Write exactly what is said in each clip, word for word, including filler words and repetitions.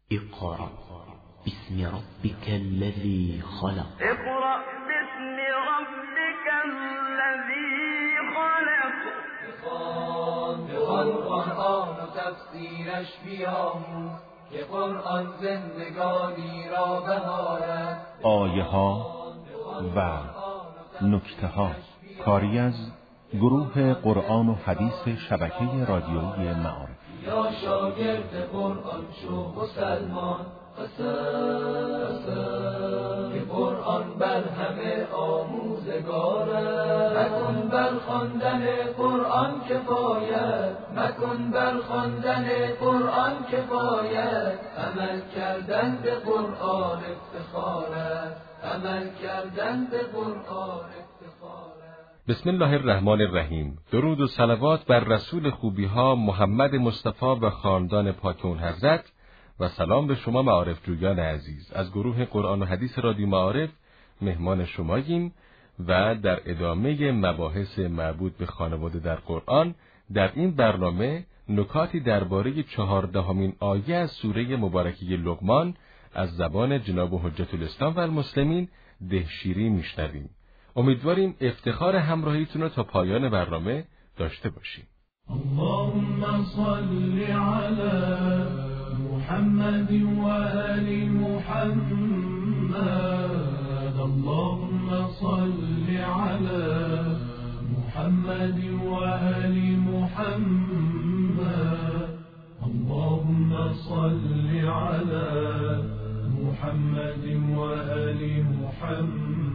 اقرأ باسم ربك الذي خلق. اقرأ باسم ربك الذی خلق. بخوان بخوان قرآن و تفسیرش بیاموز که قرآن زندگانی را بهارد. آیه ها و نکته ها کاری از گروه قرآن و حدیث شبکه رادیویی معارف. یا شاگرد قرآن شو مسلمان، قسم که قرآن بر همه آموزگاره. مکن بر خواندن قرآن کفایت، مکن بر خواندن قرآن کفایت. عمل کردن به قرآن افتخاره، عمل کردن به قرآن افتخاره. بسم الله الرحمن الرحیم. درود و صلوات بر رسول خوبی ها محمد مصطفی و خاندان پاک اون حضرت و سلام به شما معارف جویان عزیز. از گروه قرآن و حدیث رادیو معارف مهمان شماییم و در ادامه مباحث مربوط به خانواده در قرآن در این برنامه نکاتی درباره چهاردهمین آیه از سوره مبارکه لقمان از زبان جناب حجت الاسلام و المسلمین دهشیری میشنویم. امیدواریم افتخار همراهیتون رو تا پایان برنامه داشته باشیم. اللهم صل علی محمد و آل محمد. اللهم صل علی محمد و آل محمد. اللهم صل علی محمد و آل محمد.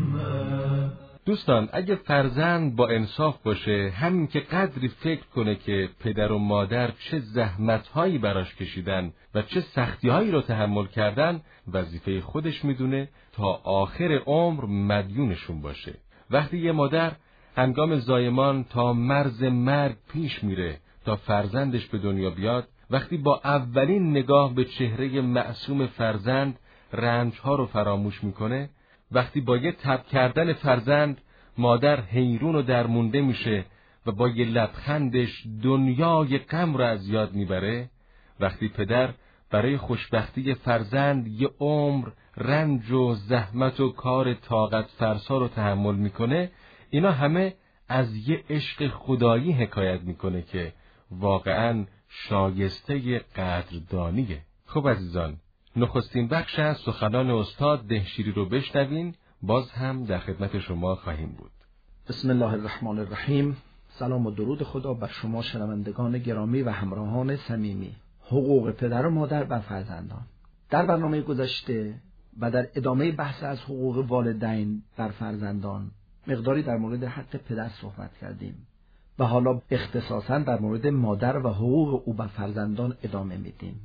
دوستان، اگه فرزند با انصاف باشه، همین که قدری فکر کنه که پدر و مادر چه زحمت‌هایی براش کشیدن و چه سختی‌هایی رو تحمل کردن، وظیفه خودش میدونه تا آخر عمر مدیونشون باشه. وقتی یه مادر هنگام زایمان تا مرز مرگ پیش میره تا فرزندش به دنیا بیاد، وقتی با اولین نگاه به چهره معصوم فرزند رنج‌ها رو فراموش میکنه، وقتی با یه تب کردن فرزند مادر حیرون و درمونده میشه و با یه لبخندش دنیای غم رو از یاد میبره، وقتی پدر برای خوشبختی فرزند یه عمر رنج و زحمت و کار طاقت فرسا رو تحمل میکنه، اینا همه از یه عشق خدایی حکایت میکنه که واقعاً شایسته قدردانیه. خب عزیزان، نخستین بخش از سخنان استاد دهشیری رو بشنوین، باز هم در خدمت شما خواهیم بود. بسم الله الرحمن الرحیم. سلام و درود خدا بر شما شنوندگان گرامی و همراهان صمیمی. حقوق پدر و مادر بر فرزندان. در برنامه گذشته و در ادامه بحث از حقوق والدین بر فرزندان مقداری در مورد حق پدر صحبت کردیم و حالا اختصاصاً در مورد مادر و حقوق او بر فرزندان ادامه میدیم.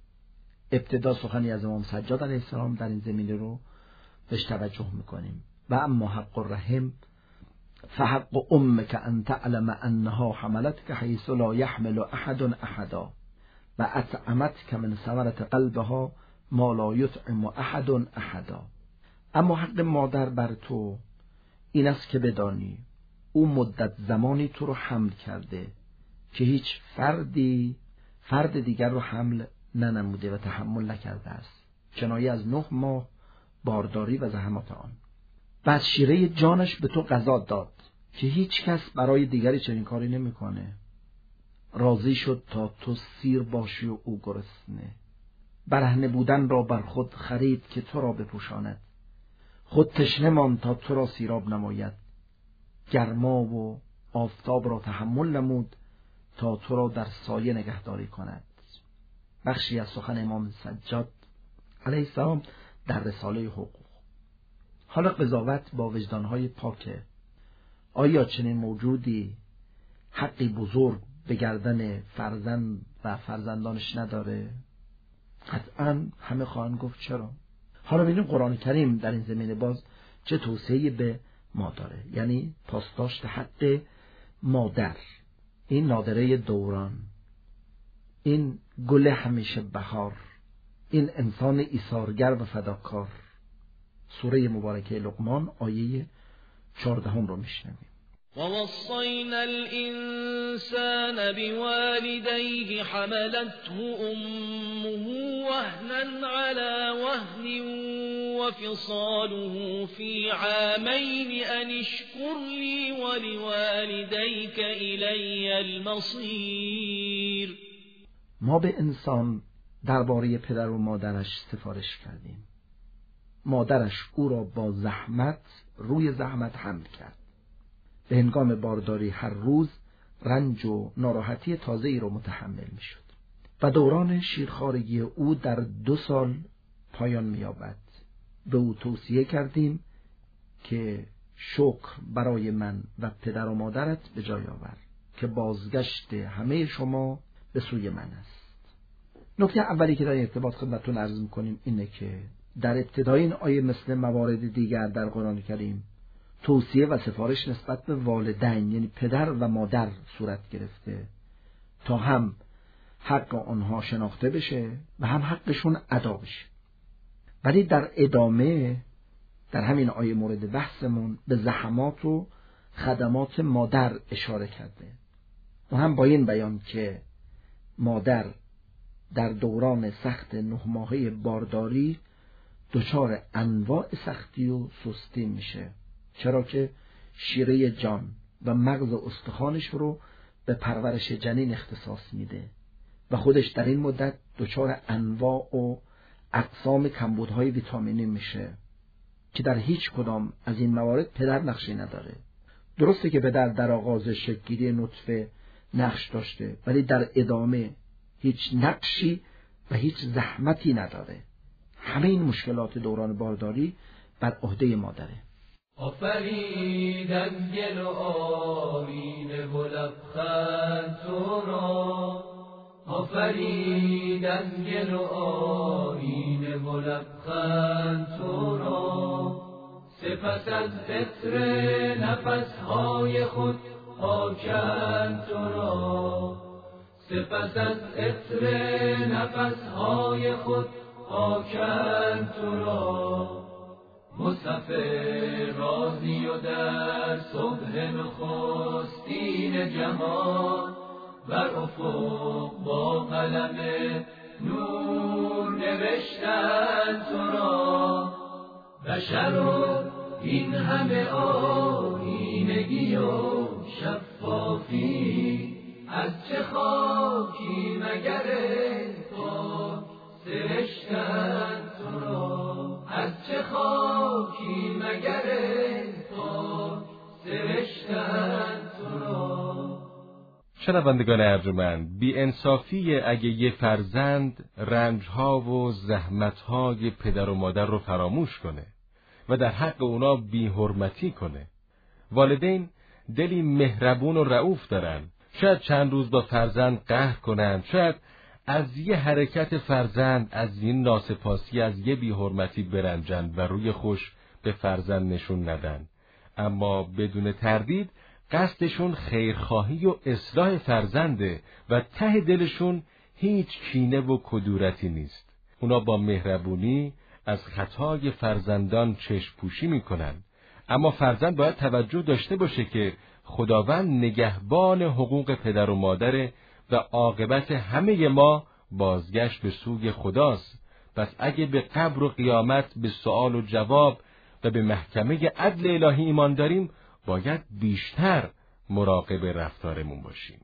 ابتدا سخنی از امام سجاد علیه السلام در این زمینه رو بهش توجه میکنیم. و اما حق الرحم فحق امک ان تعلم انها حملتک حیث لا یحمل احد احدا و اطعمتک من ثمرة قلبها ما لا یطعم احد احدا. اما حق مادر بر تو این است که بدانی او مدت زمانی تو رو حمل کرده که هیچ فردی فرد دیگر رو حمل ننموده و تحمل نکرده است، کنایه از نه ماه بارداری و زحمات آن. بعد شیره جانش به تو غذا داد که هیچ کس برای دیگری چنین کاری نمیکنه. راضی شد تا تو سیر باشی و او گرسنه. برهنه بودن را بر خود خرید که تو را بپوشاند. خود تشنه ماند تا تو را سیراب نماید. گرما و آفتاب را تحمل نمود تا تو را در سایه نگهداری کند. بخشی از سخن امام سجاد علیه السلام در رساله حقوق. حالا قضاوت با وجدانهای پاکه. آیا چنین موجودی حقی بزرگ به گردن فرزند و فرزندانش نداره؟ قطعاً همه خواهند گفت چرا. حالا ببینیم قرآن کریم در این زمینه باز چه توصیه‌ای به ما داره، یعنی پاسداشت حق مادر، این نادره دوران، این گل همیشه بهار، این انسان ایثارگر و فداکار. سوره مبارکه لقمان آیه چهاردهم رو میشنویم. ووصينا الإنسان بوالديه حملته أمه وهنا على وهن وفصاله في عامين أن اشكر لي ولوالديك إلي المصير. ما به انسان درباره پدر و مادرش سفارش کردیم. مادرش او را با زحمت روی زحمت حمل کرد. به هنگام بارداری هر روز رنج و ناراحتی تازه‌ای را متحمل می شد و دوران شیرخوارگی او در دو سال پایان می یابد. به او توصیه کردیم که شکر برای من و پدر و مادرت به جای آور که بازگشت همه شما به سوی من است. نکته اولی که در این ارتباط خدمتتون عرض می‌کنیم اینه که در ابتدای این آیه مثل موارد دیگر در قرآن کریم توصیه و سفارش نسبت به والدین یعنی پدر و مادر صورت گرفته تا هم حق آنها شناخته بشه و هم حقشون ادا بشه. ولی در ادامه در همین آیه مورد بحثمون به زحمات و خدمات مادر اشاره کرده و هم با این بیان که مادر در دوران سخت نه ماهه بارداری دچار انواع سختی و سستی میشه، چرا که شیره جان و مغز استخوانش رو به پرورش جنین اختصاص میده و خودش در این مدت دچار انواع و اقسام کمبودهای ویتامینی میشه که در هیچ کدام از این موارد پدر نقشی نداره. درسته که پدر در آغاز شکل‌گیری نطفه نقش داشته ولی در ادامه هیچ نقشی و هیچ زحمتی نداره. همه این مشکلات دوران بارداری بر عهده مادره. آفرید از گل و آینه و لبخند تو را، آفرید از گل و آینه و لبخند تو را، سپس از عطر نفسهای خود پاکند تو را، سپس از عطر نفسهای خود پاکند تو را، مصحف رازی و در صبح نخستین جهان بر افق با قلم نور نوشتند تو را، بشر و این همه آیینگی و شفافی از چه خاکی مگر پاک سرشتند تو را، از چه خاکی مگر پاک سرشتند تو را. شنوندگان ارجمند، بی انصافی اگه یه فرزند رنجها و زحمتهای پدر و مادر رو فراموش کنه و در حق اونا بی حرمتی کنه. والدین دلی مهربون و رئوف دارن. شاید چند روز با فرزند قهر کنن، شاید از یه حرکت فرزند از این ناسپاسی از یه بی حرمتی برنجن و روی خوش به فرزند نشون ندن، اما بدون تردید قصدشون خیرخواهی و اصلاح فرزنده و ته دلشون هیچ کینه و کدورتی نیست. اونا با مهربونی از خطای فرزندان چشم پوشی میکنن، اما فرزند باید توجه داشته باشه که خداوند نگهبان حقوق پدر و مادره و عاقبت همه ما بازگشت به سوی خداست. پس اگه به قبر و قیامت به سؤال و جواب و به محکمه عدل الهی ایمان داریم، باید بیشتر مراقب رفتارمون باشیم.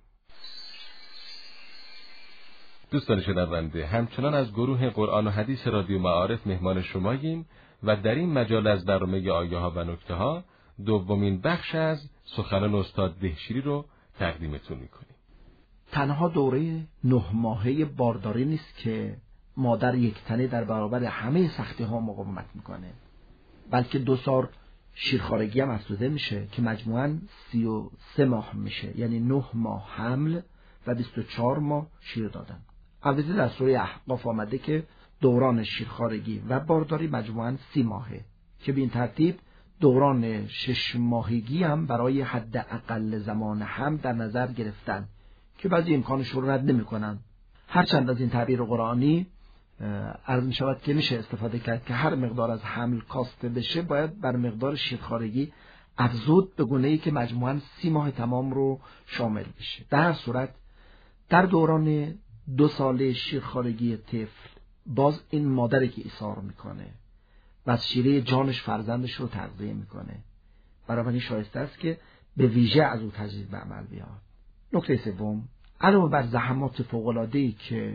دوستان شنونده، همچنان از گروه قرآن و حدیث رادیو معارف مهمان شماییم و در این مجال از برنامه آیه ها و نکته ها دومین بخش از سخنان استاد دهشیری رو تقدیمتون میکنیم. تنها دوره نه ماهه بارداری نیست که مادر یکتنه در برابر همه سختی ها مقاومت میکنه، بلکه دو سال شیرخوارگی هم افزوده میشه که مجموعاً سی و سه ماه میشه، یعنی نه ماه حمل و بیست و چهار ماه شیر دادن. البته در سوره احقاف آمده که دوران شیرخوارگی و بارداری مجموعاً سی ماهه که به این ترتیب دوران شش ماهگی هم برای حد اقل زمان حمل در نظر گرفتن که بعضی امکانش رو رد نمی کنن. هرچند از این تعبیر قرآنی عرض می شود که میشه استفاده کرد که هر مقدار از حمل کاسته بشه باید بر مقدار شیرخوارگی افزود به گونه‌ای که مجموعاً سی ماه تمام رو شامل بشه. در هر صورت در دوران دو ساله شیرخوارگی طفل باز این مادری که ایثار میکنه و از شیره جانش فرزندش رو تغذیه میکنه، بنابراین شایسته است که به ویژه از او تجدید به عمل بیاد. نکته سوم، علاوه بر زحمات فوق‌العاده‌ای که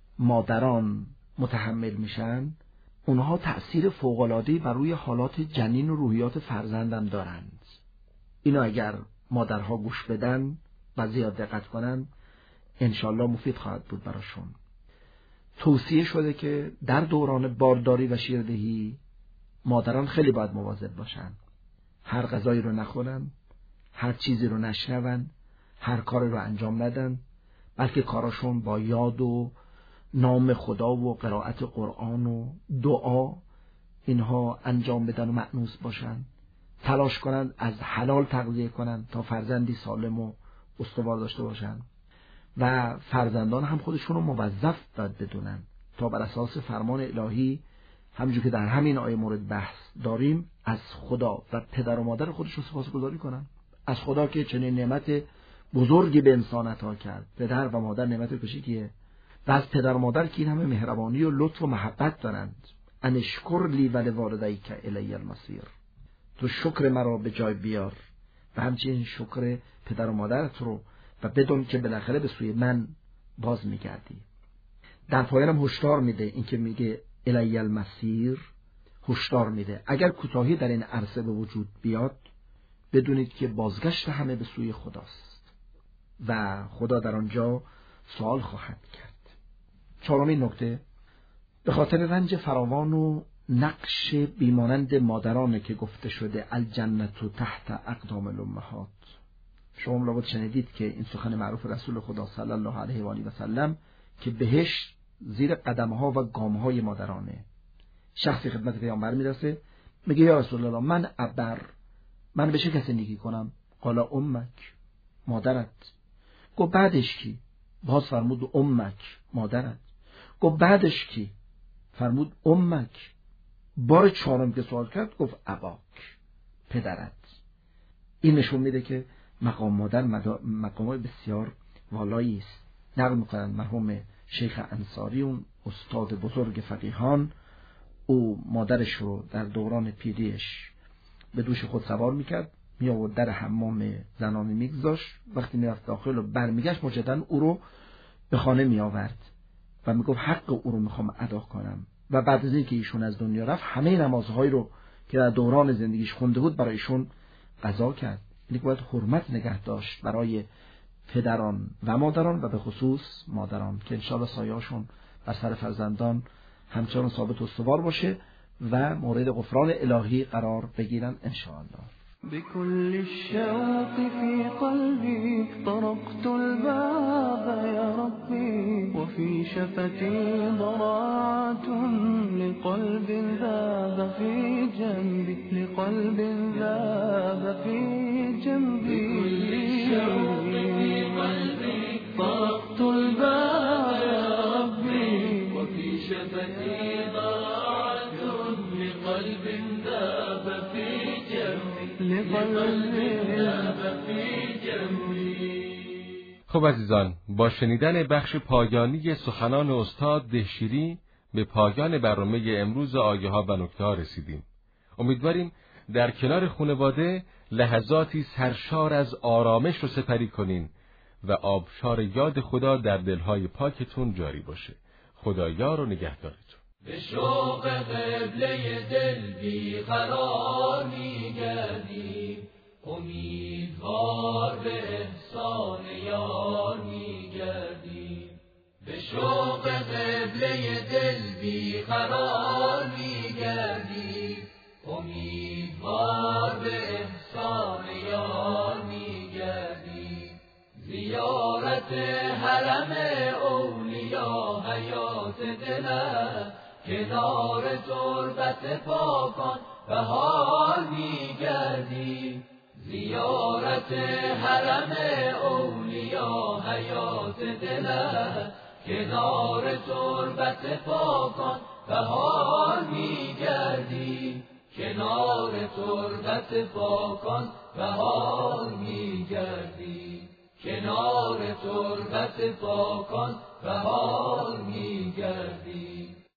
مادران متحمل میشن، اونها تأثیر فوق‌العاده‌ای بر روی حالات جنین و روحیات فرزندم دارند. اینو اگر مادرها گوش بدن و زیاد دقت کنن انشالله مفید خواهد بود براشون. توصیه شده که در دوران بارداری و شیردهی مادران خیلی باید مواظب باشن، هر غذایی رو نخورن، هر چیزی رو نشنون، هر کاری رو انجام ندن، بلکه کاراشون با یاد و نام خدا و قرائت قرآن و دعا اینها انجام بدن و مأنوس باشن. تلاش کنن از حلال تغذیه کنن تا فرزندی سالم و استوار داشته باشن و فرزندان هم خودشون رو موظف باید بدونن تا بر اساس فرمان الهی، همونجور که در همین آیه مورد بحث داریم، از خدا و پدر و مادر خودشون سپاسگزاری کنن. از خدا که چنین نعمت بزرگی به انسان عطا کرد. پدر و مادر نعمت کوچیکیه. و از پدر و مادر که این همه مهربانی و لطف و محبت دارند. ان اشکر لی ولوالدیک الی المصیر، تو شکر مرا به جای بیار و همچنین شکر پدر و مادرت رو، و بدون که بالاخره به سوی من باز میگردی. در پایانم هشدار میده، این که میگه الی المصیر، هشدار میده اگر کوتاهی در این عرصه به وجود بیاد بدونید که بازگشت همه به سوی خداست و خدا در آنجا سوال خواهد کرد. چهارمین نکته، به خاطر رنج فراوان و نقش بیمانند مادرانه که گفته شده الجنت تحت اقدام الامهات. شما لابد شنیدید که این سخن معروف رسول خدا صلی الله علیه و آله و سلم که بهشت زیر قدمها و گامهای مادرانه. شخصی خدمت پیامبر میرسه میگه یا رسول الله من ابر، من به چه کسی نیکی کنم؟ قال امک، مادرت. گفت بعدش کی؟ باز فرمود امک، مادرت. گفت بعدش کی؟ فرمود امک. بار چهارم که سوال کرد گفت اباک، پدرت. این نشون میده که مقام مادر مقام بسیار والایی است. نقل میکنن مرحوم شیخ انصاری، اون استاد بزرگ فقیهان، او مادرش رو در دوران پیریش به دوش خود سوار میکرد، می آورد در حمام زنانه میگذاشت، وقتی میرفت داخل و برمیگشت مجددا او رو به خانه می آورد و میگفت حق او رو میخوام ادا کنم. و بعد از اینکه ایشون از دنیا رفت همه نمازهایی رو که در دوران زندگیش خونده بود برای ایشون قضا کرد. یعنی باید حرمت نگه داشت برای پدران و مادران و به خصوص مادران که انشاءالله سایه‌هاشون بر سر فرزندان همچنان ثابت و استوار باشه و مورد غفران الهی قرار بگیرن انشاءالله. بكل الشوق في قلبي طرقت الباب يا ربي وفي شفتي ضراعة لقلب ذاب في جنبي لقلب ذاب في جنبي بكل الشوق في قلبي طرقت الباب يا ربي وفي شفتي ضراعة لقلب ذاب في جنبي. خب عزیزان، با شنیدن بخش پایانی سخنان استاد دهشیری به پایان برنامه امروز آیه ها و نکته ها رسیدیم. امیدواریم در کنار خانواده لحظاتی سرشار از آرامش رو سپری کنین و آبشار یاد خدا در دلهای پاکتون جاری باشه. خدا یار و نگهدارتون. به شوق قبله دل بی قرار می‌گردیم، امیدوار به احسان یار می‌گردیم. به شوق قبله دل بی قرار می‌گردیم، امیدوار به احسان یار می‌گردیم. زیارت حرم اولیا حیات دل است، کنار تربت پاکان بهار می‌گردیم. زیارت حرم اولیا حیات دل است، کنار تربت پاکان بهار می‌گردیم. کنار تربت پاکان بهار می‌گردیم. کنار تربت پاکان بهار می‌گردیم.